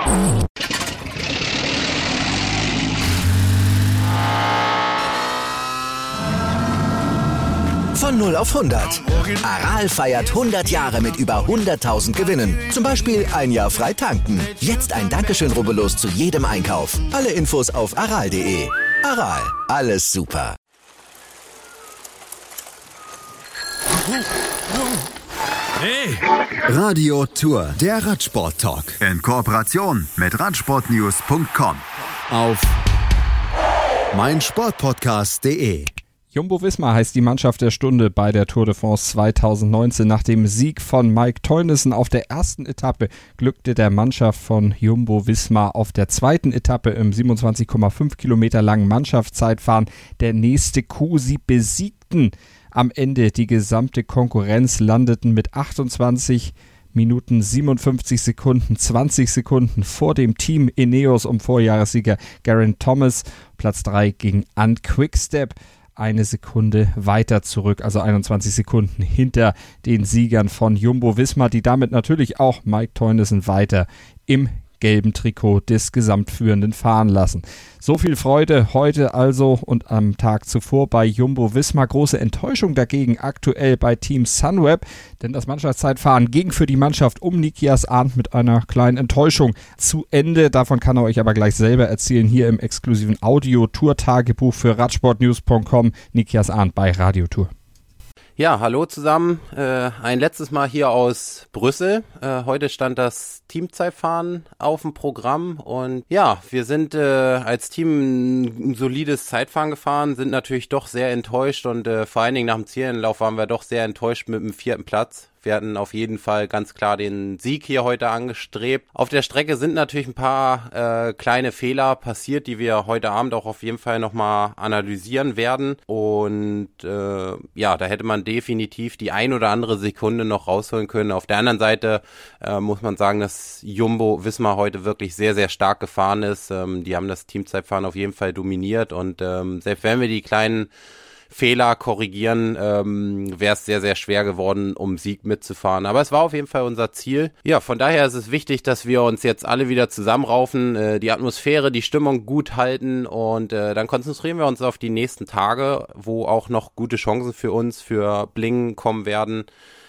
Von 0 auf 100. Aral feiert 100 Jahre mit über 100.000 Gewinnen. Zum Beispiel ein Jahr frei tanken. Jetzt ein Dankeschön, rubbellos zu jedem Einkauf. Alle Infos auf aral.de. Aral, alles super. Hey! Radio Tour, der Radsport-Talk. In Kooperation mit Radsportnews.com. Auf meinsportpodcast.de. Jumbo-Visma heißt die Mannschaft der Stunde bei der Tour de France 2019. Nach dem Sieg von Mike Teunissen auf der ersten Etappe glückte der Mannschaft von Jumbo-Visma auf der zweiten Etappe im 27,5 Kilometer langen Mannschaftszeitfahren der nächste Coup. Sie besiegten am Ende die gesamte Konkurrenz, landeten mit 28 Minuten 57 Sekunden, 20 Sekunden vor dem Team Ineos um Vorjahressieger Geraint Thomas. Platz 3 ging an Quickstep. Eine Sekunde weiter zurück, also 21 Sekunden hinter den Siegern von Jumbo-Visma, die damit natürlich auch Mike Teunissen weiter im gelben Trikot des Gesamtführenden fahren lassen. So viel Freude heute also und am Tag zuvor bei Jumbo-Visma. Große Enttäuschung dagegen aktuell bei Team Sunweb, denn das Mannschaftszeitfahren ging für die Mannschaft um Nikias Arndt mit einer kleinen Enttäuschung zu Ende. Davon kann er euch aber gleich selber erzählen, hier im exklusiven Audio-Tour-Tagebuch für Radsportnews.com. Nikias Arndt bei Radio Tour. Ja, hallo zusammen. Ein letztes Mal hier aus Brüssel. Heute stand das Teamzeitfahren auf dem Programm und ja, wir sind als Team ein solides Zeitfahren gefahren, sind natürlich doch sehr enttäuscht und vor allen Dingen nach dem Zielanlauf waren wir doch sehr enttäuscht mit dem 4. Platz. Wir hatten auf jeden Fall ganz klar den Sieg hier heute angestrebt. Auf der Strecke sind natürlich ein paar kleine Fehler passiert, die wir heute Abend auch auf jeden Fall nochmal analysieren werden. Und ja, da hätte man definitiv die ein oder andere Sekunde noch rausholen können. Auf der anderen Seite muss man sagen, dass Jumbo-Visma heute wirklich sehr, sehr stark gefahren ist. Die haben das Teamzeitfahren auf jeden Fall dominiert und selbst wenn wir die kleinen Fehler korrigieren, wäre es sehr, sehr schwer geworden, um Sieg mitzufahren. Aber es war auf jeden Fall unser Ziel. Ja, von daher ist es wichtig, dass wir uns jetzt alle wieder zusammenraufen, die Atmosphäre, die Stimmung gut halten und dann konzentrieren wir uns auf die nächsten Tage, wo auch noch gute Chancen für uns, für Blingen kommen werden.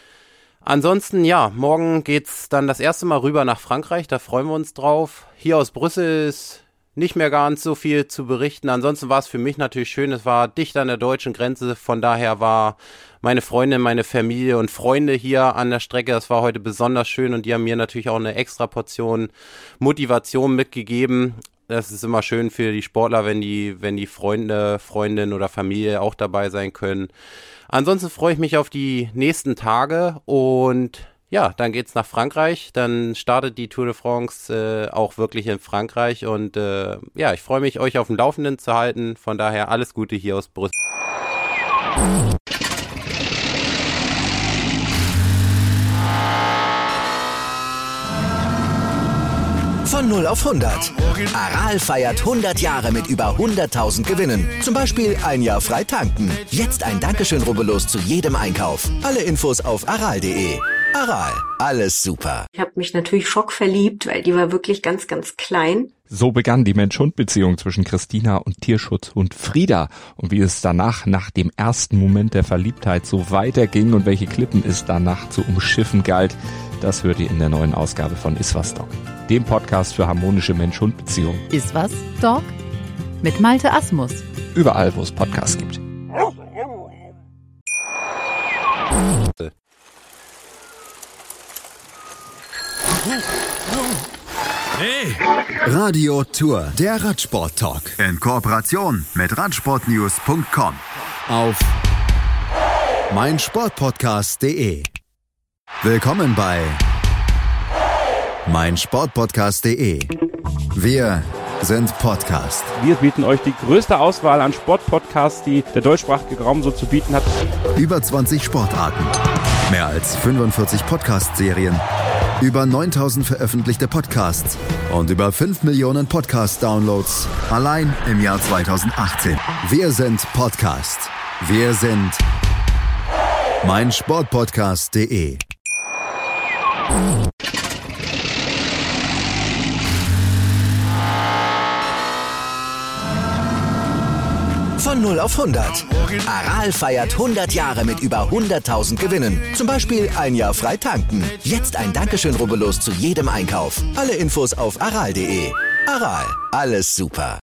Ansonsten, ja, morgen geht's dann das erste Mal rüber nach Frankreich, da freuen wir uns drauf. Hier aus Brüssel ist nicht mehr ganz so viel zu berichten. Ansonsten war es für mich natürlich schön. Es war dicht an der deutschen Grenze. Von daher war meine Freundin, meine Familie und Freunde hier an der Strecke. Das war heute besonders schön und die haben mir natürlich auch eine extra Portion Motivation mitgegeben. Das ist immer schön für die Sportler, wenn die Freunde, Freundin oder Familie auch dabei sein können. Ansonsten freue ich mich auf die nächsten Tage und ja, dann geht's nach Frankreich, dann startet die Tour de France auch wirklich in Frankreich und ja, ich freue mich, euch auf dem Laufenden zu halten. Von daher alles Gute hier aus Brüssel. Von 0 auf 100. Aral feiert 100 Jahre mit über 100.000 Gewinnen. Zum Beispiel ein Jahr frei tanken. Jetzt ein Dankeschön, rubbellos zu jedem Einkauf. Alle Infos auf aral.de. Aral, alles super. Ich habe mich natürlich schockverliebt, weil die war wirklich ganz, ganz klein. So begann die Mensch-Hund-Beziehung zwischen Christina und Tierschutzhund Frieda. Und wie es danach, nach dem ersten Moment der Verliebtheit, so weiterging und welche Klippen es danach zu umschiffen galt, das hört ihr in der neuen Ausgabe von Iswas Dog, dem Podcast für harmonische Mensch-Hund-Beziehungen. Iswas Dog mit Malte Asmus. Überall, wo es Podcasts gibt. Hey! Radio Tour, der Radsport-Talk. In Kooperation mit Radsportnews.com. Auf meinsportpodcast.de. Willkommen bei meinsportpodcast.de. Wir sind Podcast. Wir bieten euch die größte Auswahl an Sportpodcasts, die der deutschsprachige Raum so zu bieten hat. Über 20 Sportarten, mehr als 45 Podcast-Serien, über 9000 veröffentlichte Podcasts und über 5 Millionen Podcast-Downloads allein im Jahr 2018. Wir sind Podcast. Wir sind meinsportpodcast.de. Von 0 auf 100. Aral feiert 100 Jahre mit über 100.000 Gewinnen. Zum Beispiel ein Jahr frei tanken. Jetzt ein Dankeschön, rubbellos zu jedem Einkauf. Alle Infos auf aral.de. Aral, alles super.